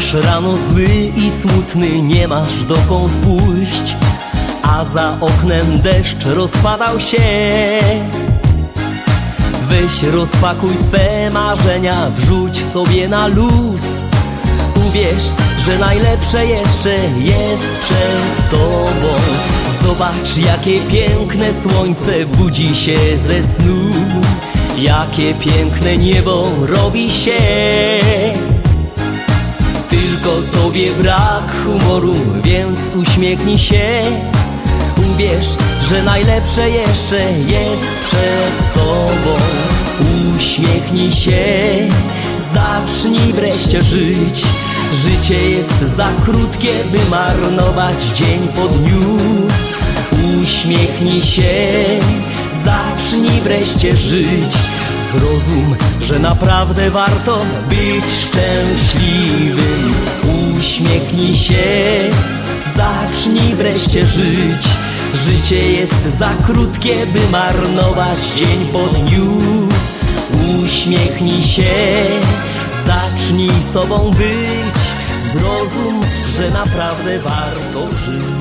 Wstajesz rano zły i smutny, nie masz dokąd pójść, a za oknem deszcz rozpadał się. Weź rozpakuj swe marzenia, wrzuć sobie na luz. Uwierz, że najlepsze jeszcze jest przed tobą. Zobacz, jakie piękne słońce budzi się ze snu, jakie piękne niebo robi się. Tylko tobie brak humoru, więc uśmiechnij się. Uwierz, że najlepsze jeszcze jest przed tobą. Uśmiechnij się, zacznij wreszcie żyć. Życie jest za krótkie, by marnować dzień po dniu. Uśmiechnij się, zacznij wreszcie żyć. Zrozum, że naprawdę warto być szczęśliwym. Uśmiechnij się, zacznij wreszcie żyć. Życie jest za krótkie, by marnować dzień po dniu. Uśmiechnij się, zacznij sobą być. Zrozum, że naprawdę warto żyć.